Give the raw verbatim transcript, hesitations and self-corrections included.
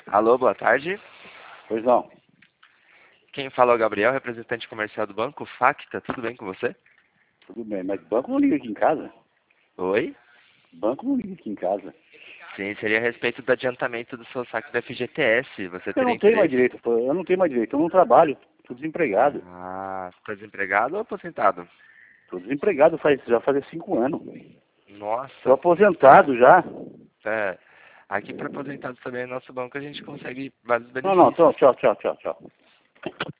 Alô, boa tarde. Pois não. Quem fala é o Gabriel, representante comercial do banco Facta. Tudo bem com você? Tudo bem, mas banco não liga aqui em casa. Oi? Banco não liga aqui em casa. Sim, seria a respeito do adiantamento do seu saque da F G T S. Você Eu teria não tenho mais interesse? direito, pô. Eu não tenho mais direito. Eu não trabalho. Tô desempregado. Ah, está desempregado ou aposentado? Tô desempregado faz, já faz cinco anos. Tô Nossa, tá. aposentado já. É, aqui para aposentados também no nosso banco a gente consegue vários Não, não. benefícios. Tô, tchau, tchau, tchau, tchau.